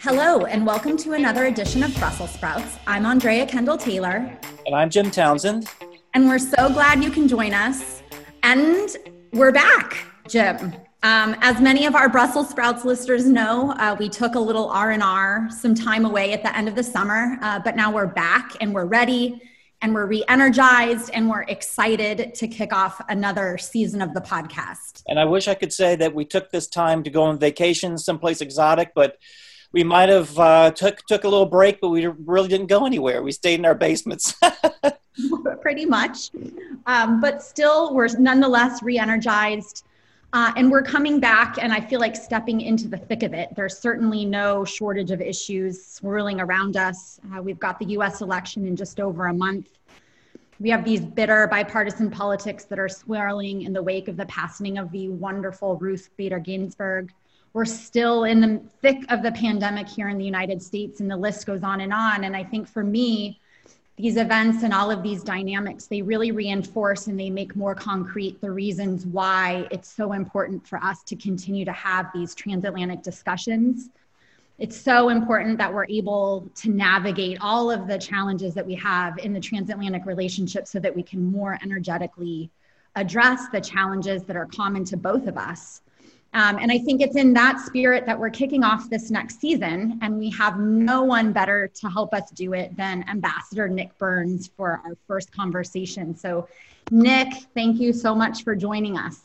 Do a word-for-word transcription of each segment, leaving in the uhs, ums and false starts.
Hello, and welcome to another edition of Brussels Sprouts. I'm Andrea Kendall Taylor. And I'm Jim Townsend. And we're so glad you can join us. And we're back, Jim. Um, as many of our Brussels Sprouts listeners know, uh, we took a little R and R, some time away at the end of the summer, uh, but now we're back and we're ready and we're re-energized and we're excited to kick off another season of the podcast. And I wish I could say that we took this time to go on vacation someplace exotic, but we might have uh, took took a little break, but we really didn't go anywhere. We stayed in our basements. Pretty much. Um, but still, we're nonetheless re-energized. Uh, and we're coming back, and I feel like stepping into the thick of it. There's certainly no shortage of issues swirling around us. Uh, we've got the U S election in just over a month. We have these bitter bipartisan politics that are swirling in the wake of the passing of the wonderful Ruth Bader Ginsburg. We're still in the thick of the pandemic here in the United States, and the list goes on and on. And I think for me, these events and all of these dynamics, they really reinforce and they make more concrete the reasons why it's so important for us to continue to have these transatlantic discussions. It's so important that we're able to navigate all of the challenges that we have in the transatlantic relationship so that we can more energetically address the challenges that are common to both of us. Um, and I think it's in that spirit that we're kicking off this next season, and we have no one better to help us do it than Ambassador Nick Burns for our first conversation. So Nick, thank you so much for joining us.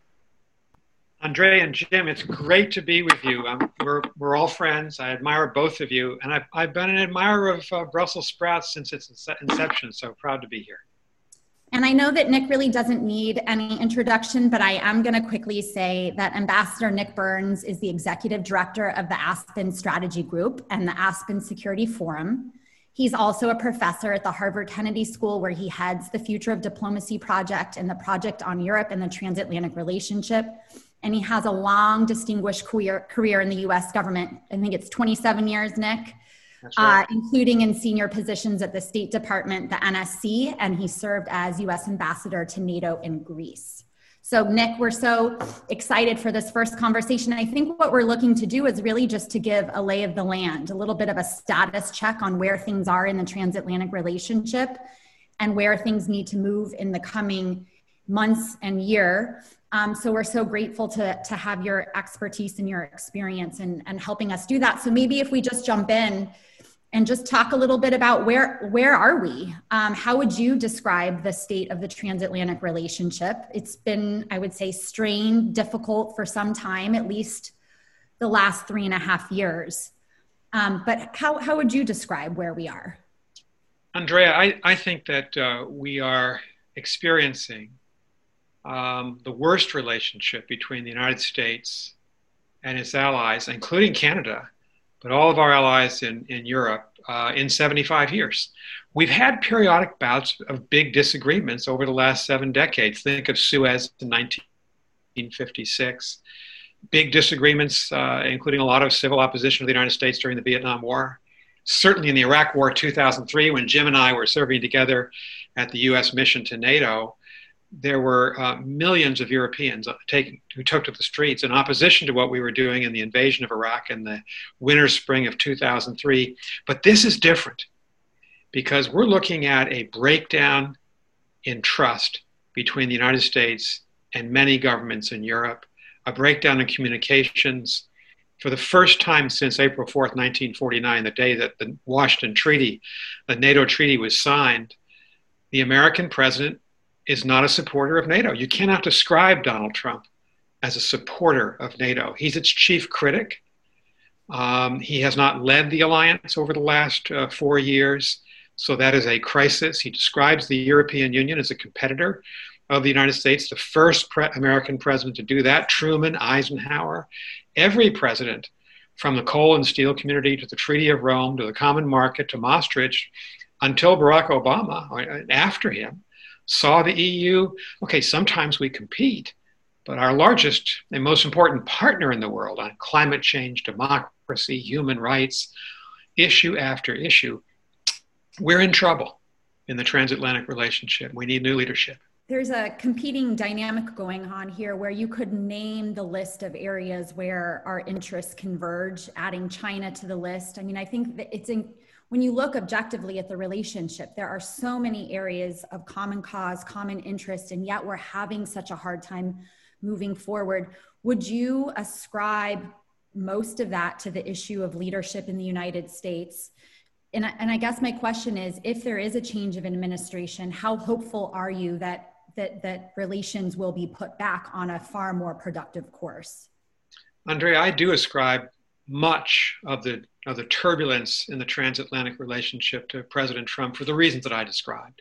Andrea and Jim, it's great to be with you. Um, we're, we're all friends. I admire both of you, and I've, I've been an admirer of uh, Brussels Sprouts since its inception, so proud to be here. And I know that Nick really doesn't need any introduction, but I am going to quickly say that Ambassador Nick Burns is the executive director of the Aspen Strategy Group and the Aspen Security Forum. He's also a professor at the Harvard Kennedy School, where he heads the Future of Diplomacy Project and the Project on Europe and the Transatlantic Relationship. And he has a long, distinguished career, career in the U S government. I think it's twenty-seven years, Nick. Right. Uh, including in senior positions at the State Department, the N S C, and he served as U S ambassador to NATO in Greece. So Nick, we're so excited for this first conversation. I think what we're looking to do is really just to give a lay of the land, a little bit of a status check on where things are in the transatlantic relationship and where things need to move in the coming months and year. Um, so we're so grateful to, to have your expertise and your experience and, and helping us do that. So maybe if we just jump in and just talk a little bit about where, where are we? Um, how would you describe the state of the transatlantic relationship? It's been, I would say, strained, difficult for some time, at least the last three and a half years. Um, but how, how would you describe where we are? Andrea, I, I think that uh, we are experiencing um, the worst relationship between the United States and its allies, including Canada, but all of our allies in, in Europe uh, in seventy-five years. We've had periodic bouts of big disagreements over the last seven decades. Think of Suez in nineteen fifty-six. Big disagreements, uh, including a lot of civil opposition to the United States during the Vietnam War. Certainly in the Iraq War two thousand three, when Jim and I were serving together at the U S mission to NATO, there were uh, millions of Europeans taking, who took to the streets in opposition to what we were doing in the invasion of Iraq in the winter spring of two thousand three. But this is different because we're looking at a breakdown in trust between the United States and many governments in Europe, a breakdown in communications. For the first time since April fourth, nineteen forty-nine, the day that the Washington Treaty, the NATO treaty was signed, the American president is not a supporter of NATO. You cannot describe Donald Trump as a supporter of NATO. He's its chief critic. Um, he has not led the alliance over the last uh, four years. So that is a crisis. He describes the European Union as a competitor of the United States, the first pre- American president to do that, Truman, Eisenhower. Every president, from the coal and steel community to the Treaty of Rome, to the Common Market, to Maastricht, until Barack Obama, or after him, saw the E U, okay, sometimes we compete, but our largest and most important partner in the world on climate change, democracy, human rights, issue after issue, we're in trouble in the transatlantic relationship. We need new leadership. there's a competing dynamic going on here where you could name the list of areas where our interests converge, adding China to the list. I mean, I think that it's in, when you look objectively at the relationship, there are so many areas of common cause, common interest, and yet we're having such a hard time moving forward. Would you ascribe most of that to the issue of leadership in the United States? And I, and I guess my question is, if there is a change of administration, how hopeful are you that that that relations will be put back on a far more productive course? Andrea, I do ascribe much of the of the turbulence in the transatlantic relationship to President Trump for the reasons that I described.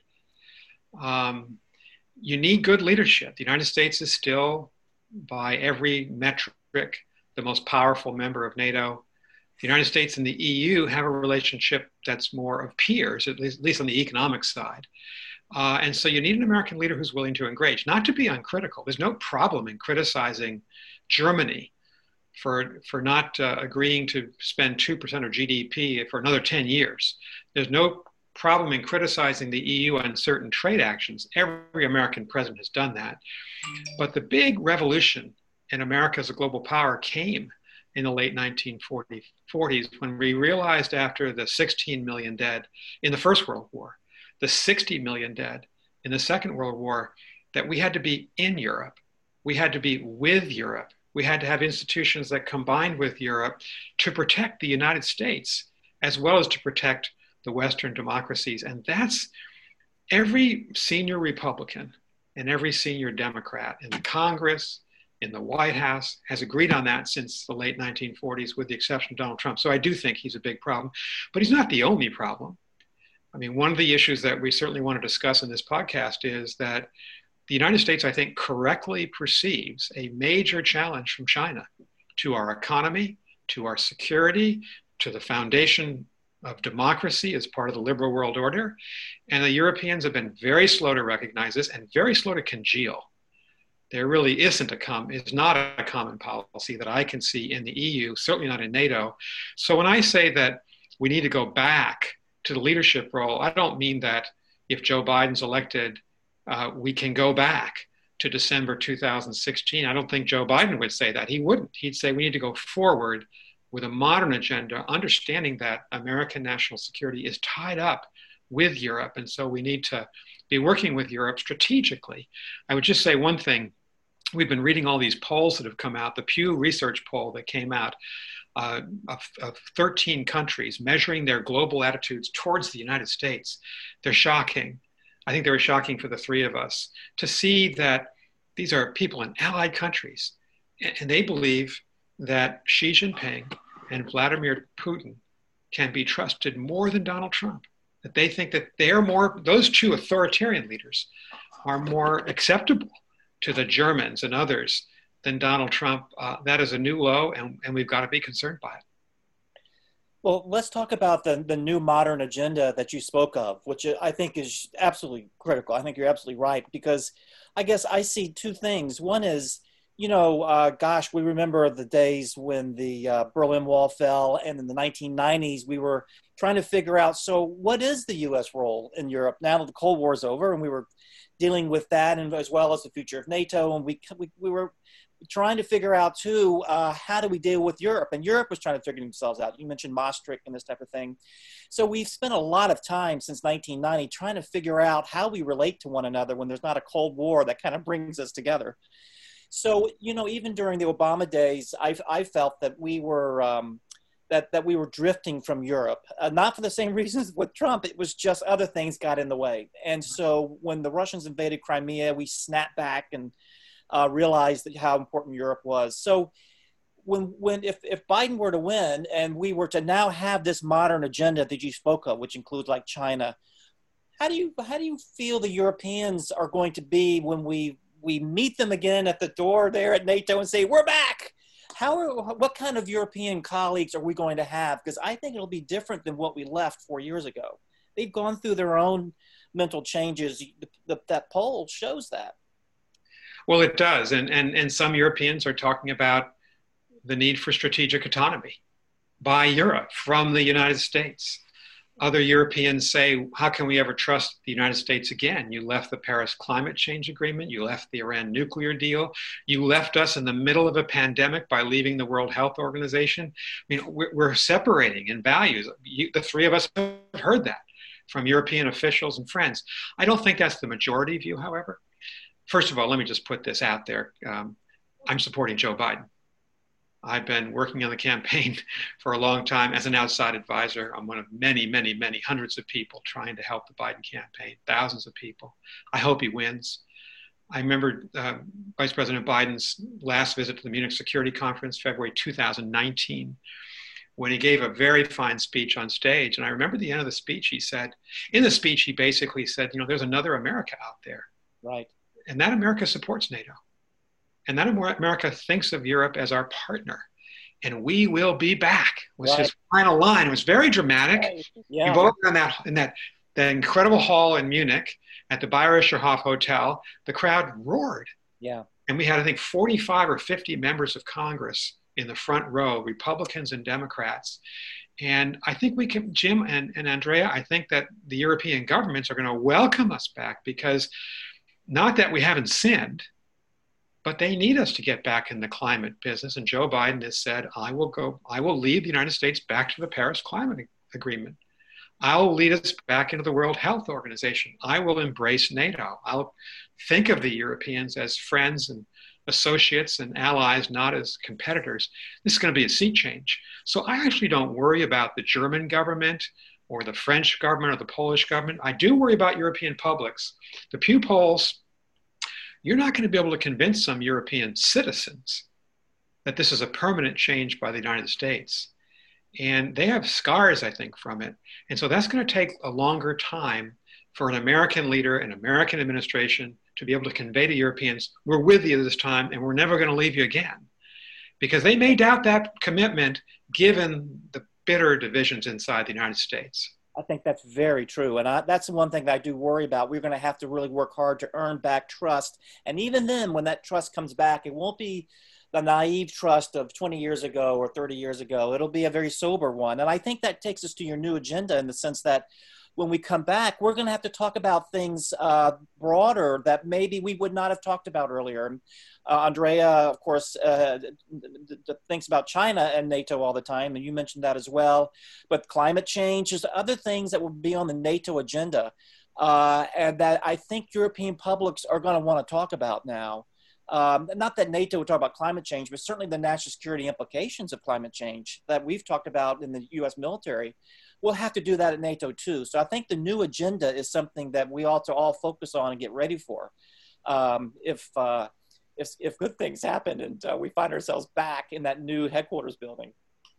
Um, you need good leadership. The United States is still, by every metric, the most powerful member of NATO. The United States and the E U have a relationship that's more of peers, at least, at least on the economic side. Uh, and so you need an American leader who's willing to engage, not to be uncritical. There's no problem in criticizing Germany for, for not uh, agreeing to spend two percent of G D P for another ten years. There's no problem in criticizing the E U on certain trade actions. Every American president has done that. But the big revolution in America as a global power came in the late nineteen forties when we realized, after the sixteen million dead in the First World War, the sixty million dead in the Second World War, that we had to be in Europe. We had to be with Europe. We had to have institutions that combined with Europe to protect the United States, as well as to protect the Western democracies. And that's every senior Republican and every senior Democrat in the Congress, in the White House, has agreed on that since the late nineteen forties, with the exception of Donald Trump. So I do think he's a big problem, but he's not the only problem. I mean, one of the issues that we certainly want to discuss in this podcast is that the United States, I think, correctly perceives a major challenge from China to our economy, to our security, to the foundation of democracy as part of the liberal world order. And the Europeans have been very slow to recognize this and very slow to congeal. There really isn't a com- is not a common policy that I can see in the E U, certainly not in NATO. So when I say that we need to go back to the leadership role, I don't mean that if Joe Biden's elected, uh, we can go back to December two thousand sixteen. I don't think Joe Biden would say that. He wouldn't. He'd say we need to go forward with a modern agenda, understanding that American national security is tied up with Europe. And so we need to be working with Europe strategically. I would just say one thing. We've been reading all these polls that have come out. The Pew Research poll that came out uh, of, of thirteen countries measuring their global attitudes towards the United States. They're shocking. I think they were shocking for the three of us to see that these are people in allied countries, and they believe that Xi Jinping and Vladimir Putin can be trusted more than Donald Trump. That they think that they're more, those two authoritarian leaders are more acceptable to the Germans and others than Donald Trump. Uh, that is a new low, and, and we've got to be concerned by it. Well, let's talk about the, the new modern agenda that you spoke of, which I think is absolutely critical. I think you're absolutely right, because I guess I see two things. One is, you know, uh, gosh, we remember the days when the uh, Berlin Wall fell, and in the nineteen nineties, we were trying to figure out, so what is the U S role in Europe now that the Cold War is over, and we were dealing with that, and as well as the future of NATO, and we we, we were trying to figure out too, uh, how do we deal with Europe? And Europe was trying to figure themselves out. You mentioned Maastricht and this type of thing. So we've spent a lot of time since nineteen ninety trying to figure out how we relate to one another when there's not a Cold War that kind of brings us together. So, you know, even during the Obama days, I, I felt that we were um, that that we were drifting from Europe, uh, not for the same reasons with Trump. It was just other things got in the way. And so when the Russians invaded Crimea, we snapped back and uh, realized that how important Europe was. So when when if, if Biden were to win and we were to now have this modern agenda that you spoke of, which includes like China, how do you how do you feel the Europeans are going to be when we we meet them again at the door there at NATO and say, we're back? How are, what kind of European colleagues are we going to have? Because I think it'll be different than what we left four years ago. They've gone through their own mental changes. The, the, that poll shows that. Well, it does. And, and, and some Europeans are talking about the need for strategic autonomy by Europe from the United States. Other Europeans say, how can we ever trust the United States again? You left the Paris Climate Change Agreement. You left the Iran nuclear deal. You left us in the middle of a pandemic by leaving the World Health Organization. I mean, we're, we're separating in values. You, the three of us have heard that from European officials and friends. I don't think that's the majority view, however. First of all, let me just put this out there. Um, I'm supporting Joe Biden. I've been working on the campaign for a long time as an outside advisor. I'm one of many, many, many hundreds of people trying to help the Biden campaign, thousands of people. I hope he wins. I remember uh, Vice President Biden's last visit to the Munich Security Conference, February two thousand nineteen, when he gave a very fine speech on stage. And I remember the end of the speech, he said, in the speech, he basically said, you know, there's another America out there. Right. And that America supports NATO. And that America thinks of Europe as our partner. And we will be back, was right. His final line. It was very dramatic. Right. Yeah. We both were in that, in that, that incredible hall in Munich at the Bayerischer Hof Hotel. The crowd roared. Yeah. And we had, I think, forty-five or fifty members of Congress in the front row, Republicans and Democrats. And I think we can, Jim and, and Andrea, I think that the European governments are going to welcome us back, because not that we haven't sinned, but they need us to get back in the climate business. And Joe Biden has said, I will go, I will lead the United States back to the Paris Climate Agreement. I will lead us back into the World Health Organization. I will embrace NATO. I'll think of the Europeans as friends and associates and allies, not as competitors. This is going to be a sea change. So I actually don't worry about the German government or the French government or the Polish government. I do worry about European publics. The Pew polls, you're not going to be able to convince some European citizens that this is a permanent change by the United States. And they have scars, I think, from it. And so that's going to take a longer time for an American leader, an American administration to be able to convey to Europeans, we're with you this time and we're never going to leave you again. Because they may doubt that commitment given the bitter divisions inside the United States. I think that's very true. And I, that's the one thing that I do worry about. We're going to have to really work hard to earn back trust. And even then, when that trust comes back, it won't be the naive trust of twenty years ago or thirty years ago. It'll be a very sober one. And I think that takes us to your new agenda, in the sense that when we come back, we're going to have to talk about things uh, broader that maybe we would not have talked about earlier. Uh, Andrea, of course, uh, thinks about China and NATO all the time, and you mentioned that as well. But climate change is other things that will be on the NATO agenda, uh, and that I think European publics are going to want to talk about now. Um, not that NATO would talk about climate change, but certainly the national security implications of climate change that we've talked about in the U S military. We'll have to do that at NATO too. So I think the new agenda is something that we ought to all focus on and get ready for. Um, if, uh, if, if good things happen and uh, we find ourselves back in that new headquarters building.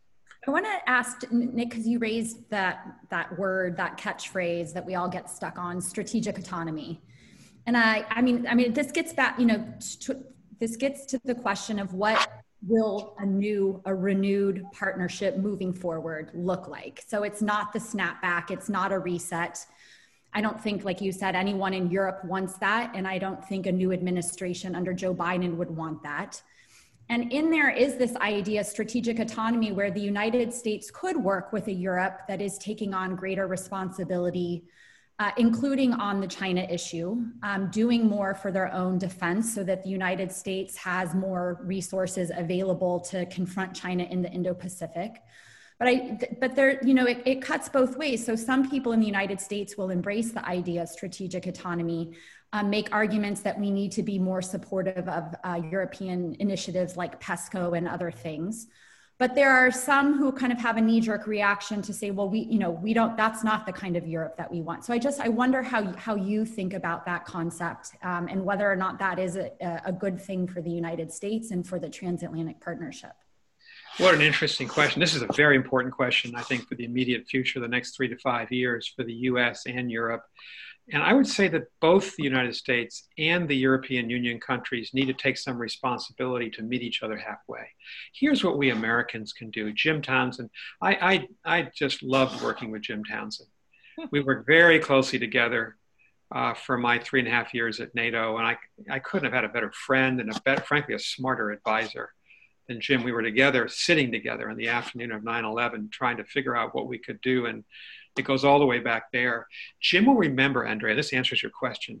I want to ask Nick, because you raised that, that word, that catchphrase that we all get stuck on, strategic autonomy. And I, I mean, I mean, this gets back, you know, to, this gets to the question of what will a new, a renewed partnership moving forward look like? So it's not the snapback, it's not a reset. I don't think, like you said, anyone in Europe wants that. And I don't think a new administration under Joe Biden would want that. And in there is this idea of strategic autonomy, where the United States could work with a Europe that is taking on greater responsibility, Uh, including on the China issue, um, doing more for their own defense so that the United States has more resources available to confront China in the Indo-Pacific. But I, but there, you know, it, it cuts both ways. So some people in the United States will embrace the idea of strategic autonomy, um, make arguments that we need to be more supportive of uh, European initiatives like PESCO and other things. But there are some who kind of have a knee-jerk reaction to say, well, we, you know, we don't, that's not the kind of Europe that we want. So I just, I wonder how, how you think about that concept um, and whether or not that is a, a good thing for the United States and for the transatlantic partnership. What an interesting question. This is a very important question, I think, for the immediate future, the next three to five years for the U S and Europe. And I would say that both the United States and the European Union countries need to take some responsibility to meet each other halfway. Here's what we Americans can do. Jim Townsend, I, I, I just loved working with Jim Townsend. We worked very closely together uh, for my three and a half years at NATO. And I, I couldn't have had a better friend and a better, frankly, a smarter advisor than Jim. We were together, sitting together in the afternoon of nine eleven, trying to figure out what we could do. And It goes all the way back there. Jim will remember, Andrea, this answers your question.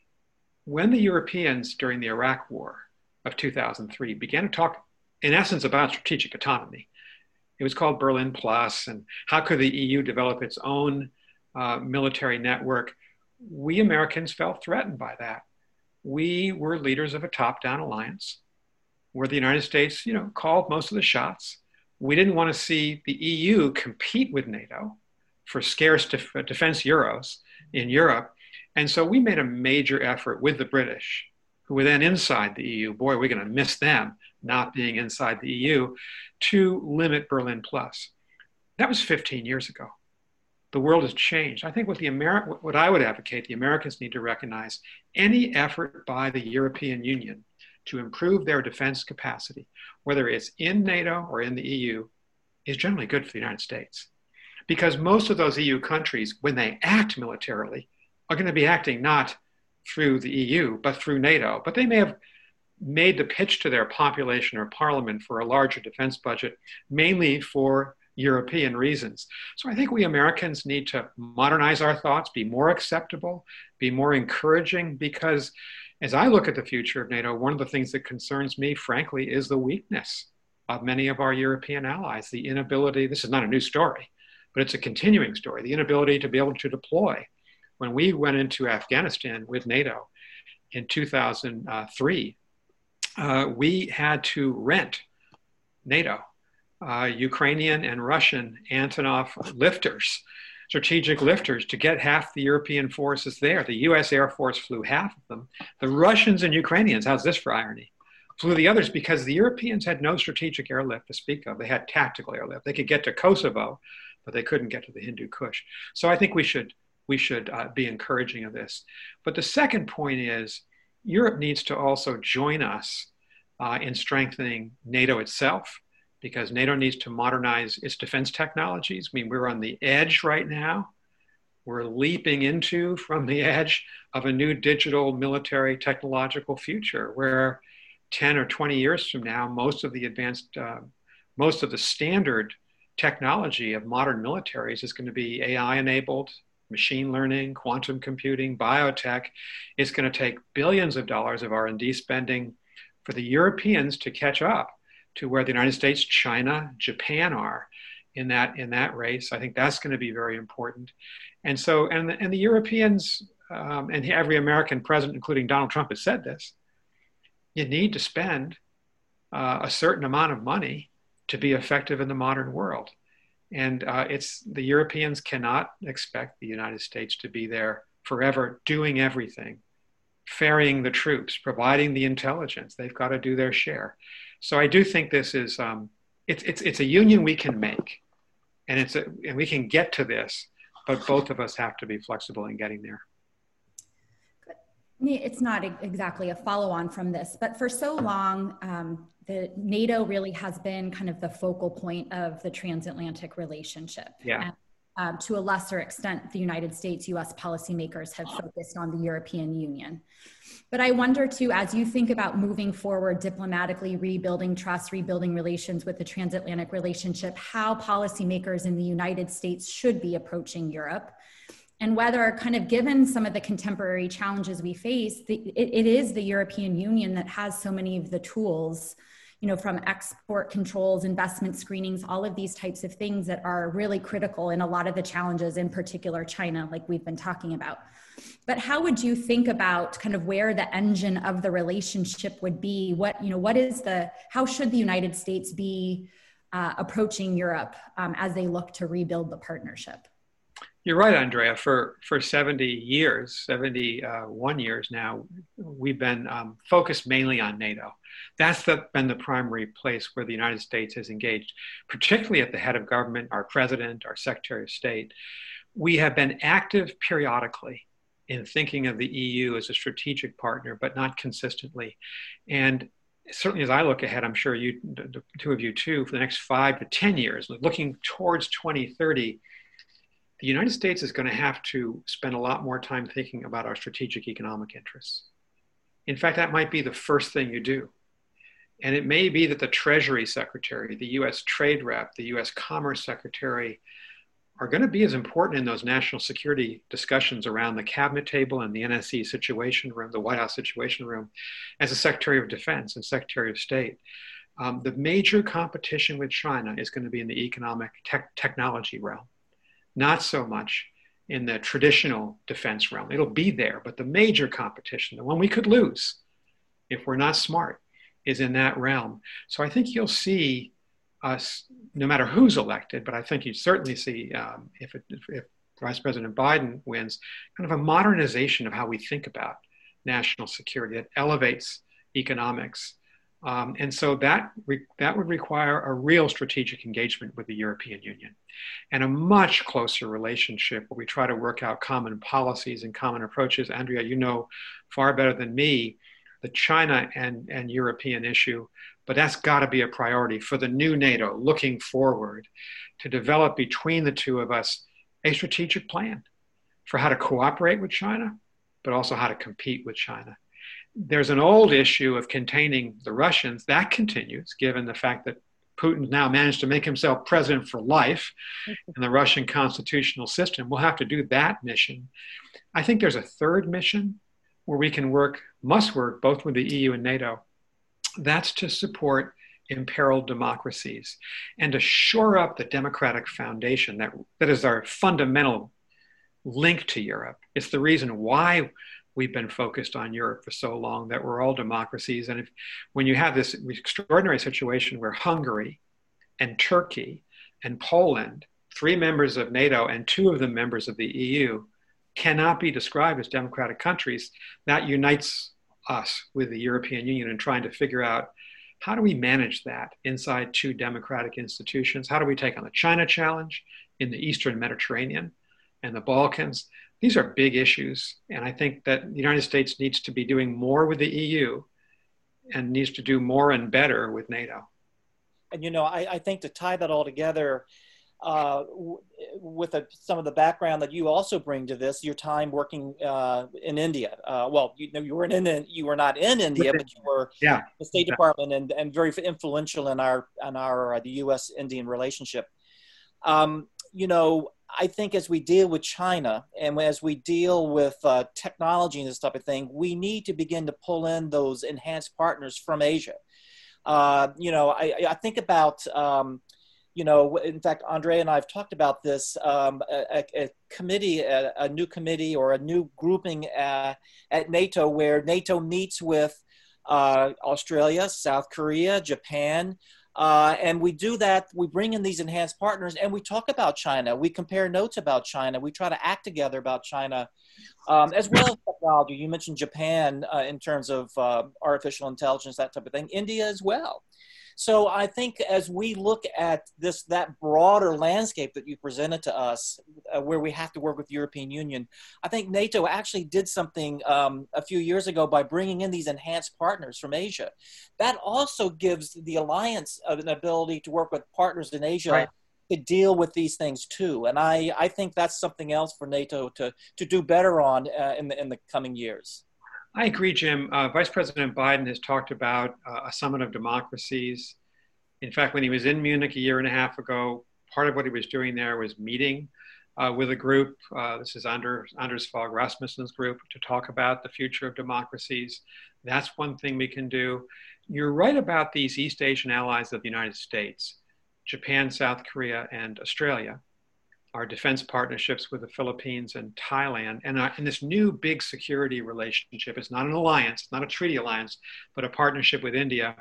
When the Europeans during the Iraq War of two thousand three began to talk, in essence, about strategic autonomy, it was called Berlin Plus, and how could the E U develop its own uh, military network? We Americans felt threatened by that. We were leaders of a top-down alliance where the United States, you know, called most of the shots. We didn't want to see the E U compete with NATO for scarce def defense euros in Europe. And so we made a major effort with the British, who were then inside the E U. Boy, we're going to miss them not being inside the E U, to limit Berlin Plus. That was fifteen years ago. The world has changed. I think what, the Ameri what I would advocate, the Americans need to recognize, any effort by the European Union to improve their defense capacity, whether it's in NATO or in the E U, is generally good for the United States. Because most of those E U countries, when they act militarily, are going to be acting not through the E U, but through NATO. But they may have made the pitch to their population or parliament for a larger defense budget, mainly for European reasons. So I think we Americans need to modernize our thoughts, be more acceptable, be more encouraging, because as I look at the future of NATO, one of the things that concerns me, frankly, is the weakness of many of our European allies, the inability, this is not a new story, but it's a continuing story, the inability to be able to deploy. When we went into Afghanistan with NATO in two thousand three, uh, we had to rent NATO, uh, Ukrainian and Russian Antonov lifters, strategic lifters, to get half the European forces there. The U S Air Force flew half of them. The Russians and Ukrainians, how's this for irony, flew the others because the Europeans had no strategic airlift to speak of. They had tactical airlift. They could get to Kosovo, but they couldn't get to the Hindu Kush. So I think we should we should uh, be encouraging of this. But the second point is Europe needs to also join us uh, in strengthening NATO itself, because NATO needs to modernize its defense technologies. I mean, we're on the edge right now. We're leaping into from the edge of a new digital military technological future where ten or twenty years from now, most of the advanced, uh, most of the standard technology of modern militaries is going to be A I enabled, machine learning, quantum computing, biotech. It's going to take billions of dollars of R and D spending for the Europeans to catch up to where the United States, China, Japan are in that, in that race. I think that's going to be very important. And so, and, and the Europeans, um, and every American president, including Donald Trump, has said this, you need to spend uh, a certain amount of money to be effective in the modern world. And uh, it's, the Europeans cannot expect the United States to be there forever doing everything, ferrying the troops, providing the intelligence. They've got to do their share. So I do think this is, um, it's, it's, it's a union we can make, and, it's a, and we can get to this, but both of us have to be flexible in getting there. It's not exactly a follow-on from this, but for so long, um, the NATO really has been kind of the focal point of the transatlantic relationship. Yeah. And, um, to a lesser extent, the United States, U S policymakers have focused on the European Union. But I wonder too, as you think about moving forward diplomatically, rebuilding trust, rebuilding relations with the transatlantic relationship, how policymakers in the United States should be approaching Europe, and whether, kind of given some of the contemporary challenges we face, the, it, it is the European Union that has so many of the tools, you know, from export controls, investment screenings, all of these types of things that are really critical in a lot of the challenges, in particular China, like we've been talking about. But how would you think about kind of where the engine of the relationship would be? What, you know, what is the, how should the United States be uh, approaching Europe um, as they look to rebuild the partnership? You're right, Andrea. For, for seventy years, seventy-one years now, we've been um, focused mainly on NATO. That's the, been the primary place where the United States has engaged, particularly at the head of government, our president, our secretary of state. We have been active periodically in thinking of the E U as a strategic partner, but not consistently. And certainly as I look ahead, I'm sure you, the two of you too, for the next five to ten years, looking towards twenty thirty, the United States is going to have to spend a lot more time thinking about our strategic economic interests. In fact, that might be the first thing you do. And it may be that the Treasury Secretary, the U S Trade Rep, the U S Commerce Secretary are going to be as important in those national security discussions around the cabinet table and the N S C situation room, the White House situation room, as the Secretary of Defense and Secretary of State. Um, the major competition with China is going to be in the economic tech technology realm, not so much in the traditional defense realm. It'll be there, but the major competition, the one we could lose if we're not smart, is in that realm. So I think you'll see us, no matter who's elected, but I think you certainly see, um, if, it, if, if Vice President Biden wins, kind of a modernization of how we think about national security that elevates economics. Um, and so that, re- that would require a real strategic engagement with the European Union and a much closer relationship where we try to work out common policies and common approaches. Andrea, you know far better than me the China and, and European issue, but that's got to be a priority for the new NATO looking forward to develop between the two of us a strategic plan for how to cooperate with China, but also how to compete with China. There's an old issue of containing the Russians. That continues, given the fact that Putin now managed to make himself president for life in the Russian constitutional system. We'll have to do that mission. I think there's a third mission where we can work, must work, both with the E U and NATO. That's to support imperiled democracies and to shore up the democratic foundation that, that is our fundamental link to Europe. It's the reason why we've been focused on Europe for so long, that we're all democracies. And if, when you have this extraordinary situation where Hungary and Turkey and Poland, three members of NATO and two of them members of the E U, cannot be described as democratic countries, that unites us with the European Union in trying to figure out how do we manage that inside two democratic institutions? How do we take on the China challenge in the Eastern Mediterranean and the Balkans? These are big issues. And I think that the United States needs to be doing more with the E U and needs to do more and better with NATO. And, you know, I, I think to tie that all together, Uh, w- with a, some of the background that you also bring to this, your time working uh, in India. Uh, well, you know, you were in, in you were not in India, but you were yeah. in the State Department and, and very influential in our in our uh, the U S Indian relationship. Um, you know, I think as we deal with China and as we deal with uh, technology and this type of thing, we need to begin to pull in those enhanced partners from Asia. Uh, you know, I, I think about. Um, You know, in fact, Andrea and I have talked about this, um, a, a committee, a, a new committee or a new grouping uh, at NATO where NATO meets with uh, Australia, South Korea, Japan. Uh, and we do that, we bring in these enhanced partners and we talk about China. We compare notes about China. We try to act together about China, um, as well as technology. You mentioned Japan uh, in terms of uh, artificial intelligence, that type of thing. India as well. So I think as we look at this, that broader landscape that you presented to us, uh, where we have to work with the European Union, I think NATO actually did something um, a few years ago by bringing in these enhanced partners from Asia. That also gives the alliance an ability to work with partners in Asia right. to deal with these things too. And I, I think that's something else for NATO to, to do better on uh, in the, in the coming years. I agree, Jim. Uh, Vice President Biden has talked about uh, a summit of democracies. In fact, when he was in Munich a year and a half ago, part of what he was doing there was meeting uh, with a group. Uh, this is Anders, Anders Fogh Rasmussen's group to talk about the future of democracies. That's one thing we can do. You're right about these East Asian allies of the United States, Japan, South Korea, and Australia. Our defense partnerships with the Philippines and Thailand, and, uh, and this new big security relationship. It's not an alliance, it's not a treaty alliance, but a partnership with India.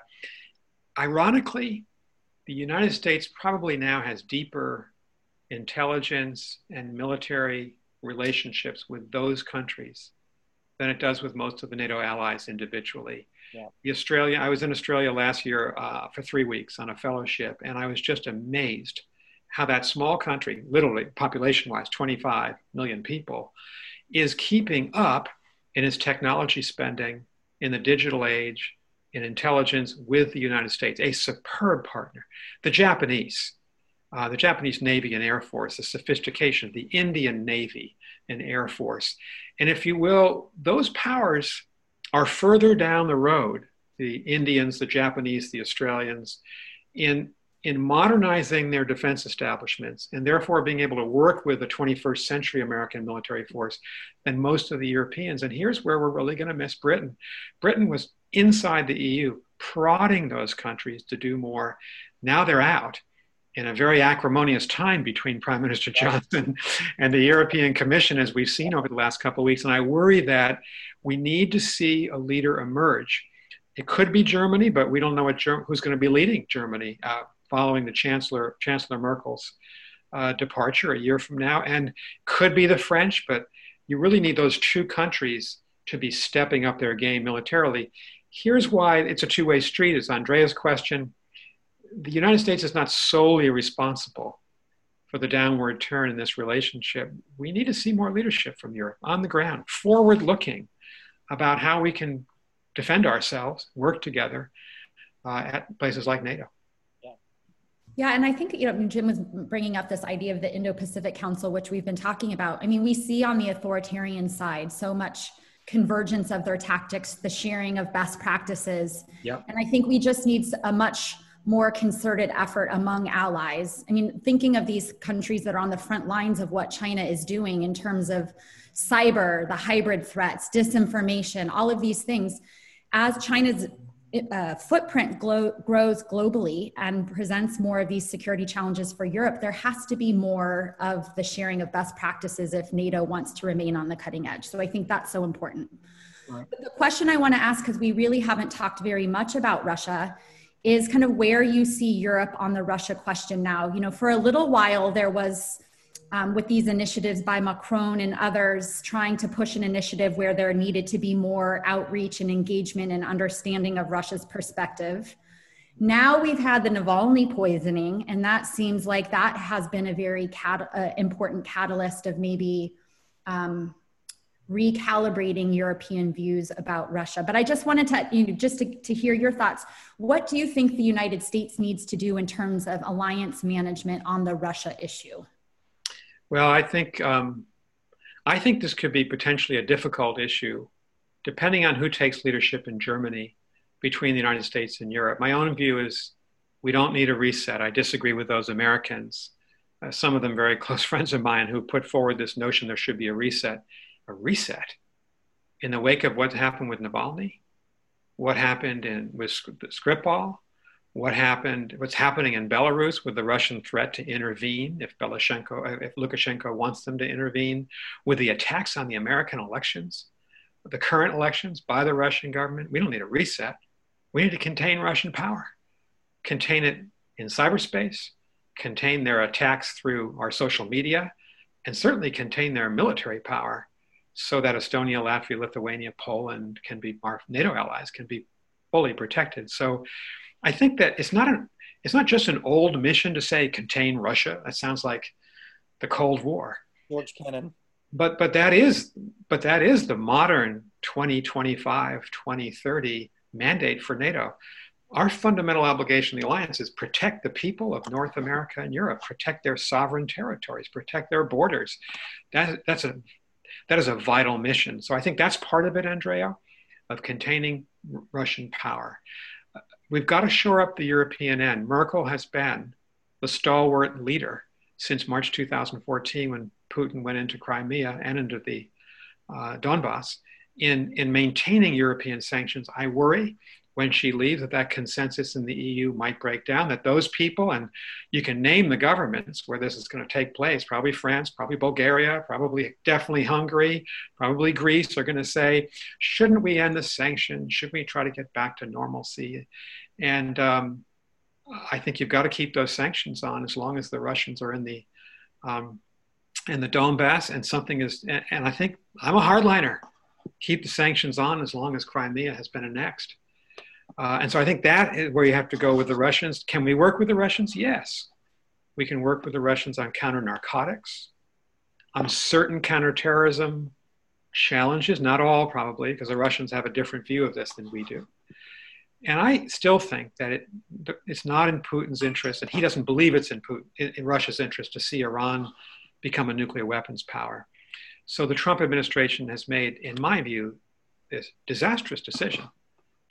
Ironically, the United States probably now has deeper intelligence and military relationships with those countries than it does with most of the NATO allies individually. Yeah. The Australia, I was in Australia last year uh, for three weeks on a fellowship, and I was just amazed how that small country, literally population-wise, twenty-five million people, is keeping up in its technology spending in the digital age, in intelligence with the United States, a superb partner. The Japanese, uh, the Japanese Navy and Air Force, the sophistication of the Indian Navy and Air Force. And if you will, those powers are further down the road, the Indians, the Japanese, the Australians, in in modernizing their defense establishments and therefore being able to work with the twenty-first century American military force than most of the Europeans. And here's where we're really going to miss Britain. Britain was inside the E U, prodding those countries to do more. Now they're out in a very acrimonious time between Prime Minister Johnson and the European Commission, as we've seen over the last couple of weeks. And I worry that we need to see a leader emerge. It could be Germany, but we don't know what Ger- who's going to be leading Germany uh, following the Chancellor, Chancellor Merkel's uh, departure a year from now. And could be the French, but you really need those two countries to be stepping up their game militarily. Here's why it's a two-way street, is Andrea's question. The United States is not solely responsible for the downward turn in this relationship. We need to see more leadership from Europe on the ground, forward-looking about how we can defend ourselves, work together uh, at places like NATO. Yeah. Yeah, and I think, you know, Jim was bringing up this idea of the Indo-Pacific Council, which we've been talking about. I mean, we see on the authoritarian side so much convergence of their tactics, the sharing of best practices. Yep. And I think we just need a much more concerted effort among allies. I mean, thinking of these countries that are on the front lines of what China is doing in terms of cyber, the hybrid threats, disinformation, all of these things, as China's uh, footprint glo- grows globally and presents more of these security challenges for Europe, there has to be more of the sharing of best practices if NATO wants to remain on the cutting edge. So I think that's so important. Right. But the question I want to ask, because we really haven't talked very much about Russia, is kind of where you see Europe on the Russia question now. You know, for a little while there was, um, with these initiatives by Macron and others, trying to push an initiative where there needed to be more outreach and engagement and understanding of Russia's perspective. Now we've had the Navalny poisoning, and that seems like that has been a very cat- uh, important catalyst of maybe um, recalibrating European views about Russia. But I just wanted to, you know, just to, to hear your thoughts. What do you think the United States needs to do in terms of alliance management on the Russia issue? Well, I think um, I think this could be potentially a difficult issue, depending on who takes leadership in Germany between the United States and Europe. My own view is we don't need a reset. I disagree with those Americans, uh, some of them very close friends of mine, who put forward this notion there should be a reset. A reset in the wake of what happened with Navalny, what happened in with Skripal, what happened, what's happening in Belarus with the Russian threat to intervene if Belashenko, if Lukashenko wants them to intervene, with the attacks on the American elections, the current elections by the Russian government. We don't need a reset. We need to contain Russian power, contain it in cyberspace, contain their attacks through our social media, and certainly contain their military power, so that Estonia, Latvia, Lithuania, Poland can be, our NATO allies can be fully protected. So I think that it's not an, it's not just an old mission to say contain Russia. That sounds like the Cold War. George Kennan. But but that is but that is the modern twenty twenty-five, twenty thirty mandate for NATO. Our fundamental obligation of the alliance is protect the people of North America and Europe, protect their sovereign territories, protect their borders. That that's a That is a vital mission. So I think that's part of it, Andrea, of containing R- Russian power. Uh, we've got to shore up the European end. Merkel has been the stalwart leader since March two thousand fourteen, when Putin went into Crimea and into the uh, Donbass, in, in maintaining European sanctions. I worry when she leaves that that consensus in the E U might break down, that those people, and you can name the governments where this is going to take place, probably France, probably Bulgaria, probably definitely Hungary, probably Greece, are going to say, shouldn't we end the sanctions? Should we try to get back to normalcy? And um, I think you've got to keep those sanctions on as long as the Russians are in the um, in the Donbass, and something is, and, and I think I'm a hardliner, keep the sanctions on as long as Crimea has been annexed. Uh, and so I think that is where you have to go with the Russians. Can we work with the Russians? Yes. We can work with the Russians on counter-narcotics, on certain counterterrorism challenges, not all probably, because the Russians have a different view of this than we do. And I still think that it, it's not in Putin's interest, and he doesn't believe it's in, Putin, in, in Russia's interest to see Iran become a nuclear weapons power. So the Trump administration has made, in my view, this disastrous decision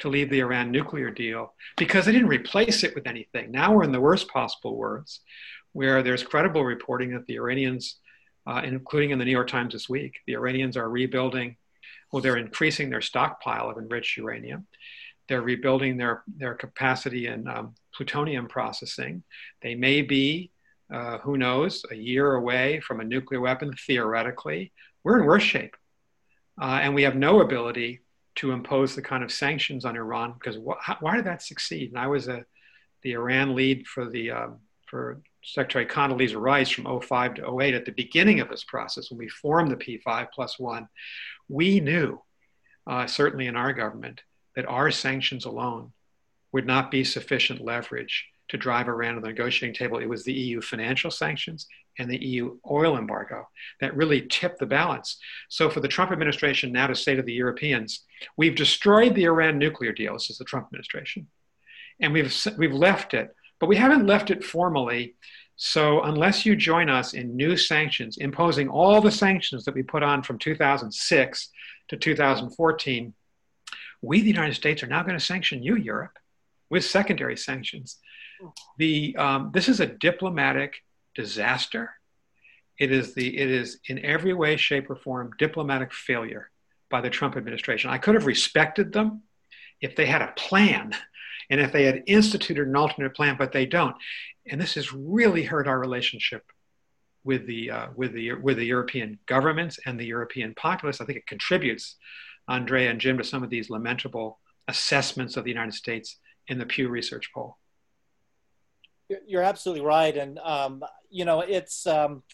to leave the Iran nuclear deal because they didn't replace it with anything. Now we're in the worst possible words, where there's credible reporting that the Iranians, uh, including in the New York Times this week, the Iranians are rebuilding, well, they're increasing their stockpile of enriched uranium. They're rebuilding their, their capacity in um, plutonium processing. They may be, uh, who knows, a year away from a nuclear weapon, theoretically. We're in worse shape. Uh, and we have no ability to impose the kind of sanctions on Iran, because wh why did that succeed? And I was a, the Iran lead for, the, um, for Secretary Condoleezza Rice from oh five to oh eight at the beginning of this process, when we formed the P five plus one. We knew, uh, certainly in our government, that our sanctions alone would not be sufficient leverage to drive Iran to the negotiating table. It was the E U financial sanctions and the E U oil embargo that really tipped the balance. So for the Trump administration now to say to the Europeans, we've destroyed the Iran nuclear deal, this is the Trump administration, and we've, we've left it, but we haven't left it formally. So unless you join us in new sanctions, imposing all the sanctions that we put on from two thousand six to two thousand fourteen, we, the United States, are now going to sanction you, Europe, with secondary sanctions. The, um, this is a diplomatic disaster. It is, the, it is in every way, shape, or form diplomatic failure by the Trump administration. I could have respected them if they had a plan and if they had instituted an alternate plan, but they don't. And this has really hurt our relationship with the, uh, with the, with the European governments and the European populace. I think it contributes, Andrea and Jim, to some of these lamentable assessments of the United States in the Pew Research poll. You're absolutely right. And, um, you know, it's, um,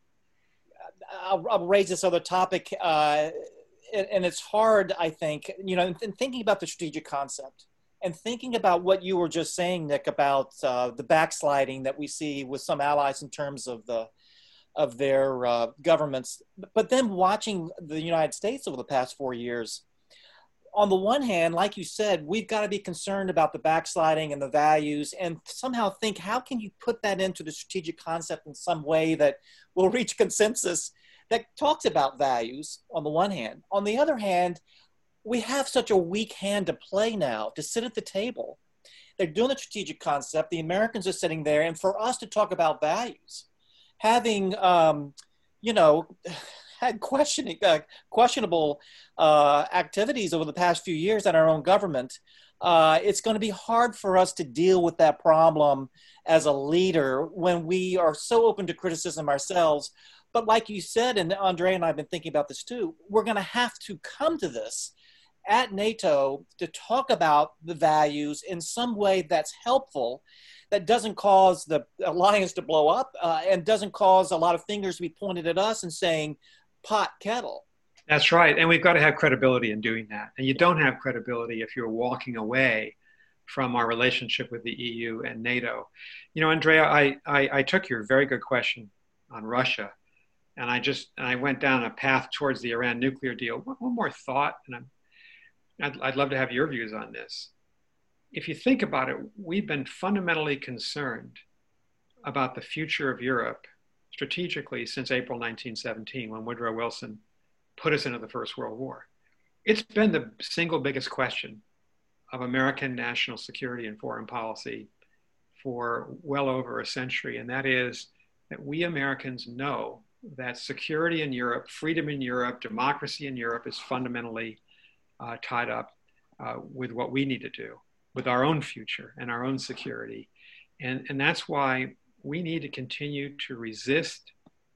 I'll, I'll raise this other topic, uh, and, and it's hard, I think, you know, in, in thinking about the strategic concept and thinking about what you were just saying, Nick, about uh, the backsliding that we see with some allies in terms of the, of their uh, governments, but then watching the United States over the past four years, on the one hand, like you said, we've got to be concerned about the backsliding and the values and somehow think, how can you put that into the strategic concept in some way that will reach consensus that talks about values on the one hand. On the other hand, we have such a weak hand to play now to sit at the table. They're doing the strategic concept. The Americans are sitting there. And for us to talk about values, having, um, you know, had questioning, uh, questionable uh, activities over the past few years in our own government, uh, it's going to be hard for us to deal with that problem as a leader when we are so open to criticism ourselves. But like you said, and Andre and I have been thinking about this too, we're going to have to come to this at NATO to talk about the values in some way that's helpful, that doesn't cause the alliance to blow up uh, and doesn't cause a lot of fingers to be pointed at us and saying, pot kettle. That's right. And we've got to have credibility in doing that. And you don't have credibility if you're walking away from our relationship with the E U and NATO. You know, Andrea, I, I, I took your very good question on Russia, and I just, and I went down a path towards the Iran nuclear deal. One, one more thought, and I'm, I'd, I'd love to have your views on this. If you think about it, we've been fundamentally concerned about the future of Europe strategically since April nineteen seventeen, when Woodrow Wilson put us into the First World War. It's been the single biggest question of American national security and foreign policy for well over a century, and that is that we Americans know that security in Europe, freedom in Europe, democracy in Europe is fundamentally uh, tied up uh, with what we need to do with our own future and our own security. And, and that's why we need to continue to resist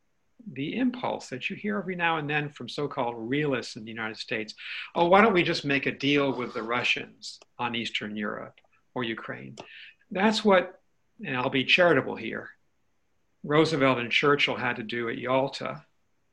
the impulse that you hear every now and then from so-called realists in the United States. Oh, why don't we just make a deal with the Russians on Eastern Europe or Ukraine? That's what, and I'll be charitable here, Roosevelt and Churchill had to do at Yalta,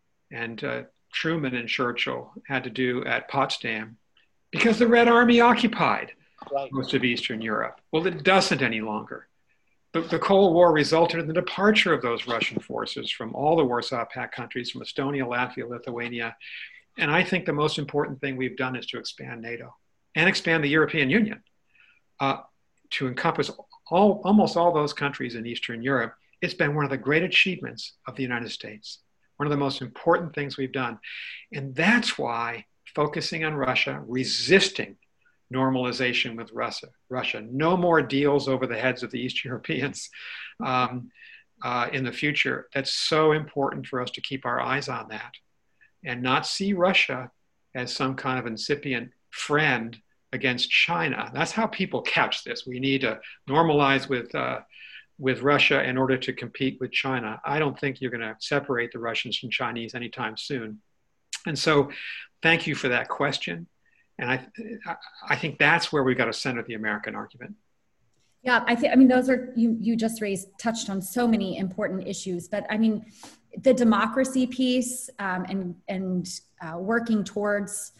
and uh, Truman and Churchill had to do at Potsdam, because the Red Army occupied Right. most of Eastern Europe. Well, it doesn't any longer. The, the Cold War resulted in the departure of those Russian forces from all the Warsaw Pact countries, from Estonia, Latvia, Lithuania. And I think the most important thing we've done is to expand NATO and expand the European Union uh, to encompass all, almost all those countries in Eastern Europe. It's been one of the great achievements of the United States, one of the most important things we've done. And that's why focusing on Russia, resisting normalization with Russia. Russia. No more deals over the heads of the East Europeans um, uh, in the future. That's so important for us to keep our eyes on that and not see Russia as some kind of incipient friend against China. That's how people couch this. We need to normalize with uh, with Russia in order to compete with China. I don't think you're going to separate the Russians from Chinese anytime soon. And so thank you for that question. And I, I think that's where we've got to center the American argument. Yeah, I think, I mean, those are, you, you just raised, touched on so many important issues, but I mean, the democracy piece um, and, and uh, working towards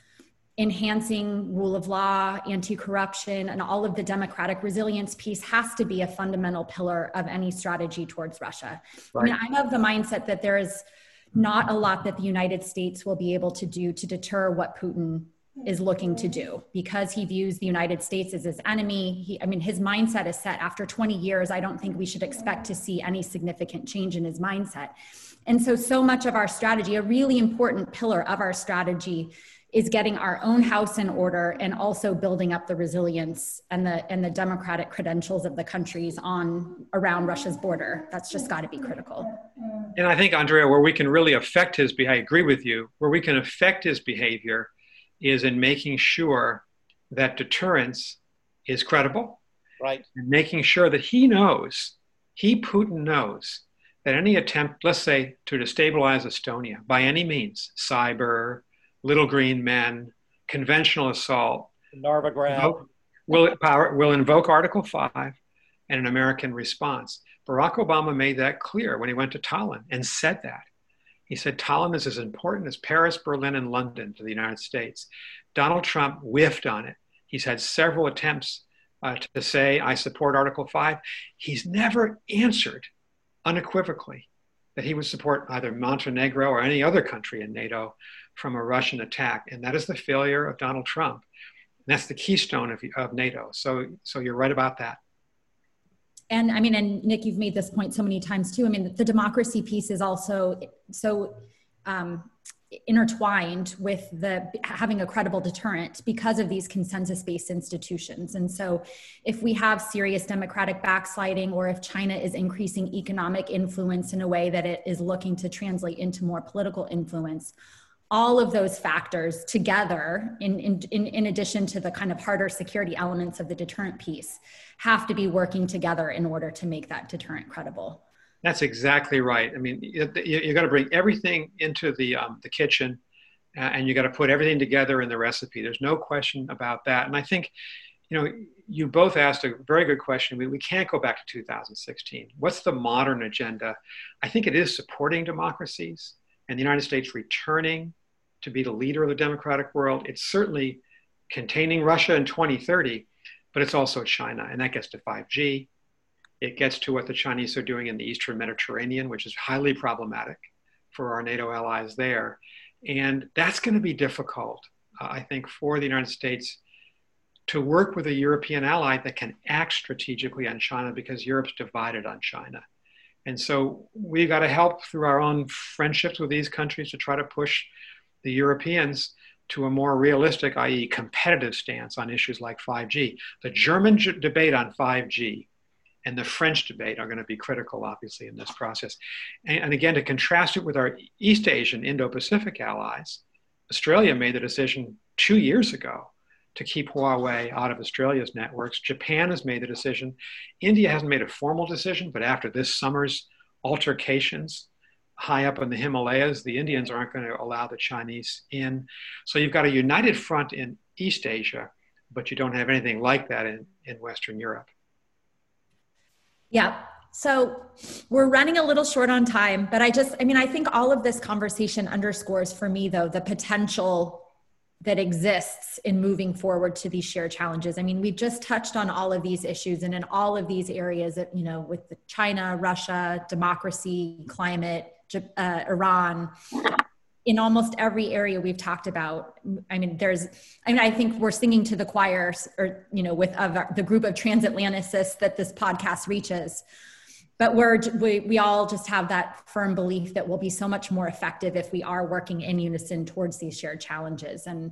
enhancing rule of law, anti-corruption, and all of the democratic resilience piece has to be a fundamental pillar of any strategy towards Russia. Right. I mean, I'm of the mindset that there is not a lot that the United States will be able to do to deter what Putin is looking to do, because he views the United States as his enemy. He, I mean, his mindset is set. After twenty years, I don't think we should expect to see any significant change in his mindset. And so, so much of our strategy, a really important pillar of our strategy, is getting our own house in order and also building up the resilience and the and the democratic credentials of the countries on around Russia's border. That's just got to be critical. And I think, Andrea, where we can really affect his behavior, I agree with you, where we can affect his behavior is in making sure that deterrence is credible. Right. And making sure that he knows, he, Putin knows, that any attempt, let's say, to destabilize Estonia by any means, cyber, little green men, conventional assault, Narva ground, will, power, will invoke Article five and an American response. Barack Obama made that clear when he went to Tallinn and said that. He said Tallinn is as important as Paris, Berlin, and London to the United States. Donald Trump whiffed on it. He's had several attempts uh, to say, I support Article five. He's never answered unequivocally that he would support either Montenegro or any other country in NATO from a Russian attack. And that is the failure of Donald Trump. And that's the keystone of, of NATO. So, so you're right about that. And I mean, and Nick, you've made this point so many times too. I mean, the democracy piece is also so um, intertwined with the having a credible deterrent because of these consensus-based institutions. And so if we have serious democratic backsliding, or if China is increasing economic influence in a way that it is looking to translate into more political influence, all of those factors together, in, in, in, in addition to the kind of harder security elements of the deterrent piece, have to be working together in order to make that deterrent credible. That's exactly right. I mean, you, you, you got to bring everything into the, um, the kitchen, uh, and you got to put everything together in the recipe. There's no question about that. And I think, you know, you both asked a very good question. We, we can't go back to two thousand sixteen. What's the modern agenda? I think it is supporting democracies and the United States returning to be the leader of the democratic world. It's certainly containing Russia in twenty thirty, but it's also China, and that gets to five G. It gets to what the Chinese are doing in the Eastern Mediterranean, which is highly problematic for our NATO allies there. And that's going to be difficult, uh, I think, for the United States to work with a European ally that can act strategically on China, because Europe's divided on China. And so we've got to help through our own friendships with these countries to try to push the Europeans to a more realistic, that is competitive stance on issues like five G. The German j- debate on five G and the French debate are going to be critical, obviously, in this process. And, and again, to contrast it with our East Asian, Indo-Pacific allies, Australia made the decision two years ago to keep Huawei out of Australia's networks. Japan has made the decision. India hasn't made a formal decision, but after this summer's altercations high up in the Himalayas, the Indians aren't going to allow the Chinese in. So you've got a united front in East Asia, but you don't have anything like that in, in Western Europe. Yeah. So we're running a little short on time, but I just, I mean, I think all of this conversation underscores for me, though, the potential that exists in moving forward to these shared challenges. I mean, we've just touched on all of these issues, and in all of these areas that, you know, with the China, Russia, democracy, climate, uh, Iran, in almost every area we've talked about. I mean, there's, I mean, I think we're singing to the choir, or, you know, with of our, the group of transatlanticists that this podcast reaches. But we're, we, we all just have that firm belief that we'll be so much more effective if we are working in unison towards these shared challenges. And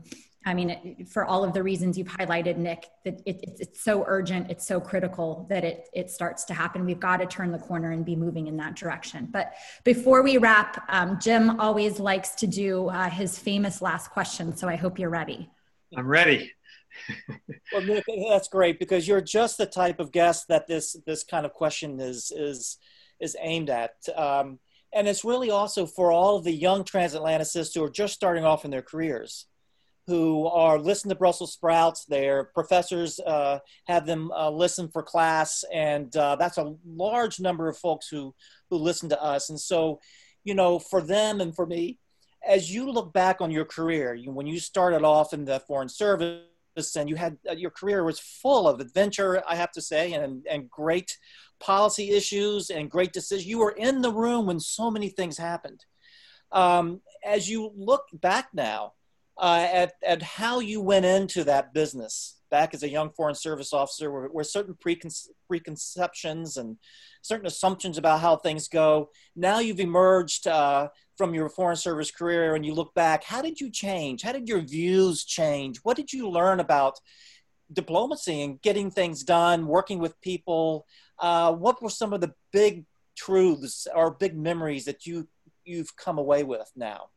I mean, it, for all of the reasons you've highlighted, Nick, that it, it's, it's so urgent, it's so critical that it, it starts to happen. We've got to turn the corner and be moving in that direction. But before we wrap, um, Jim always likes to do uh, his famous last question. So I hope you're ready. I'm ready. Well, Nick, that's great, because you're just the type of guest that this this kind of question is is is aimed at. Um, and it's really also for all of the young transatlanticists who are just starting off in their careers, who are listening to Brussels sprouts. Their professors uh, have them uh, listen for class, and uh, that's a large number of folks who who listen to us. And so, you know, for them and for me, as you look back on your career, you, when you started off in the Foreign Service, and you had uh, your career was full of adventure, I have to say, and and great policy issues and great decisions. You were in the room when so many things happened. Um, as you look back now, Uh, at, at how you went into that business back as a young Foreign Service officer, were, were certain preconce- preconceptions and certain assumptions about how things go. Now you've emerged uh, from your Foreign Service career and you look back. How did you change? How did your views change? What did you learn about diplomacy and getting things done, working with people? Uh, what were some of the big truths or big memories that you, you've come away with now?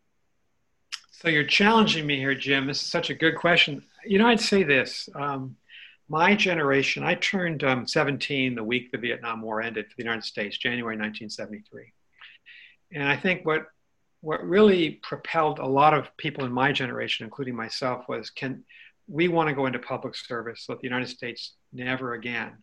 So you're challenging me here, Jim. This is such a good question. You know, I'd say this. Um, my generation, I turned um, seventeen the week the Vietnam War ended for the United States, January nineteen seventy-three. And I think what, what really propelled a lot of people in my generation, including myself, was, can we want to go into public service so that the United States never again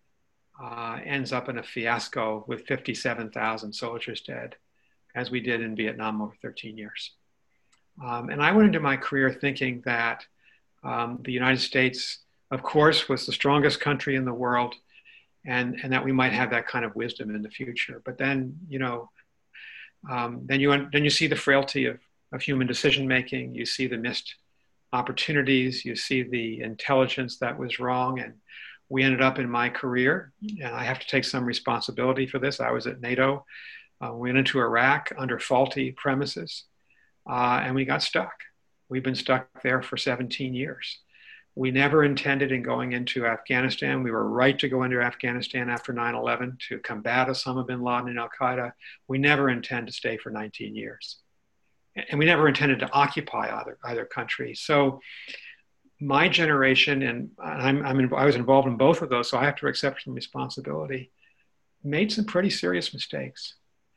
uh, ends up in a fiasco with fifty-seven thousand soldiers dead, as we did in Vietnam over thirteen years. Um, and I went into my career thinking that um, the United States, of course, was the strongest country in the world, and, and that we might have that kind of wisdom in the future. But then, you know, um, then you then you see the frailty of, of human decision making. You see the missed opportunities. You see the intelligence that was wrong. And we ended up in my career, and I have to take some responsibility for this. I was at NATO. Uh, we went into Iraq under faulty premises. Uh, and we got stuck. We've been stuck there for seventeen years. We never intended in going into Afghanistan. We were right to go into Afghanistan after nine eleven to combat Osama bin Laden and Al-Qaeda. We never intend to stay for nineteen years. And we never intended to occupy either, either country. So my generation, and I'm, I'm in, I was involved in both of those, so I have to accept some responsibility, made some pretty serious mistakes.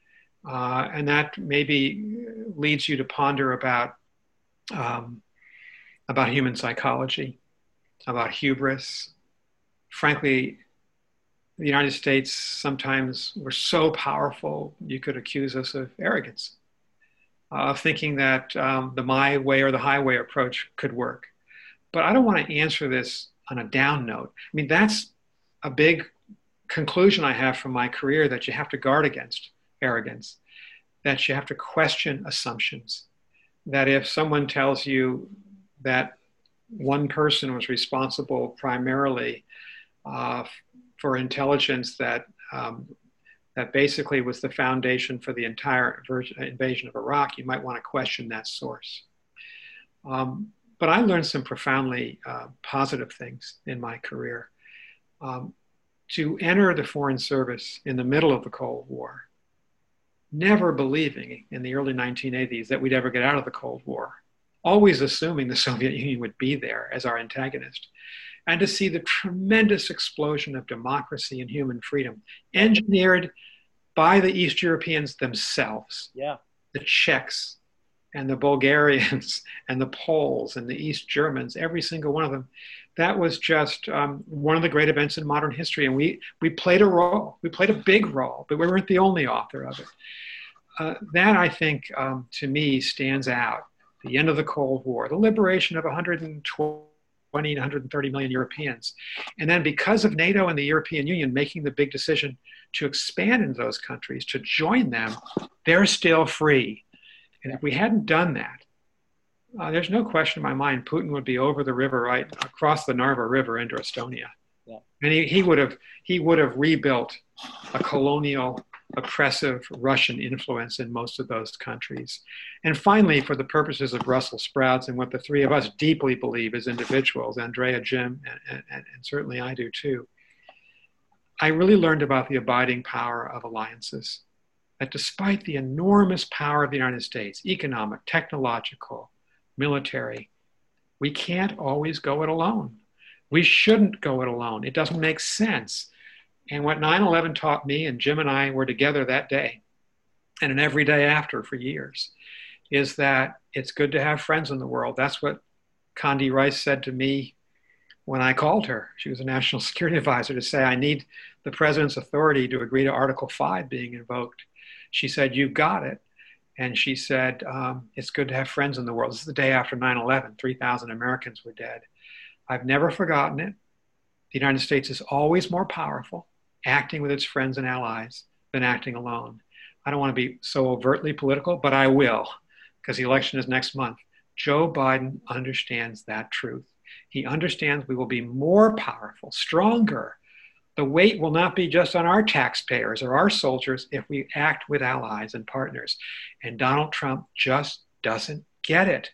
Uh, and that maybe leads you to ponder about, um, about human psychology, about hubris. Frankly, the United States sometimes were so powerful, you could accuse us of arrogance, uh, of thinking that um, the my way or the highway approach could work. But I don't want to answer this on a down note. I mean, that's a big conclusion I have from my career, that you have to guard against arrogance, that you have to question assumptions, that if someone tells you that one person was responsible primarily uh, for intelligence that um, that basically was the foundation for the entire invasion of Iraq, you might want to question that source. Um, but I learned some profoundly uh, positive things in my career. Um, to enter the Foreign Service in the middle of the Cold War, never believing in the early nineteen eighties that we'd ever get out of the Cold War, always assuming the Soviet Union would be there as our antagonist, and to see the tremendous explosion of democracy and human freedom engineered by the East Europeans themselves. Yeah. The Czechs and the Bulgarians and the Poles and the East Germans, every single one of them. That was just um, one of the great events in modern history. And we, we played a role. We played a big role, but we weren't the only author of it. Uh, that, I think, um, to me, stands out. The end of the Cold War, the liberation of one hundred twenty, one hundred thirty million Europeans. And then because of NATO and the European Union making the big decision to expand into those countries, to join them, they're still free. And if we hadn't done that, Uh, there's no question in my mind, Putin would be over the river, right across the Narva River into Estonia. Yeah. And he, he would have he would have rebuilt a colonial oppressive Russian influence in most of those countries. And finally, for the purposes of Brussels sprouts and what the three of us deeply believe as individuals, Andrea, Jim, and, and, and certainly I do too, I really learned about the abiding power of alliances. That despite the enormous power of the United States, economic, technological, military, we can't always go it alone. We shouldn't go it alone. It doesn't make sense. And what nine eleven taught me, and Jim and I were together that day, and an every day after for years, is that it's good to have friends in the world. That's what Condi Rice said to me when I called her. She was a national security advisor, to say, I need the president's authority to agree to Article five being invoked. She said, you got it. And she said, um, it's good to have friends in the world. This is the day after nine eleven. three thousand Americans were dead. I've never forgotten it. The United States is always more powerful acting with its friends and allies than acting alone. I don't want to be so overtly political, but I will, because the election is next month. Joe Biden understands that truth. He understands we will be more powerful, stronger. The weight will not be just on our taxpayers or our soldiers if we act with allies and partners. And Donald Trump just doesn't get it.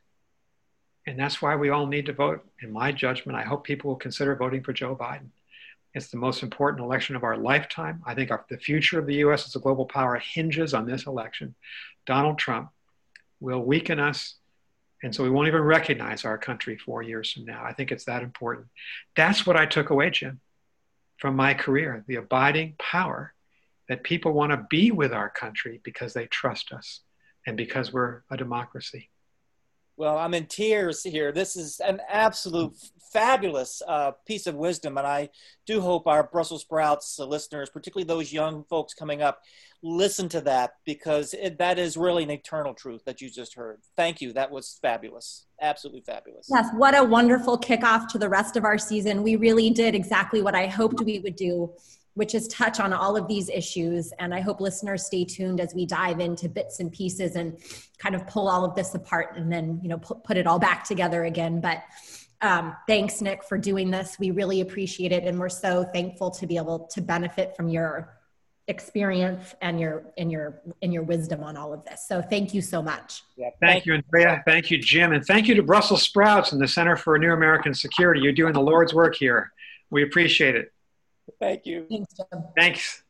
And that's why we all need to vote. In my judgment, I hope people will consider voting for Joe Biden. It's the most important election of our lifetime. I think our, the future of the U S as a global power hinges on this election. Donald Trump will weaken us, and so we won't even recognize our country four years from now. I think it's that important. That's what I took away, Jim, from my career, the abiding power that people want to be with our country because they trust us and because we're a democracy. Well, I'm in tears here. This is an absolute fabulous uh, piece of wisdom, and I do hope our Brussels sprouts uh, listeners, particularly those young folks coming up, listen to that, because it, that is really an eternal truth that you just heard. Thank you. That was fabulous. Absolutely fabulous. Yes, what a wonderful kickoff to the rest of our season. We really did exactly what I hoped we would do, which is touch on all of these issues. And I hope listeners stay tuned as we dive into bits and pieces and kind of pull all of this apart and then, you know, put, put it all back together again. But um, thanks, Nick, for doing this. We really appreciate it. And we're so thankful to be able to benefit from your experience and your, and your, and your wisdom on all of this. So thank you so much. Yeah, thank, thank you, Andrea. Thank you, Jim. And thank you to Brussels Sprouts and the Center for New American Security. You're doing the Lord's work here. We appreciate it. Thank you. Thanks, Jim. Thanks.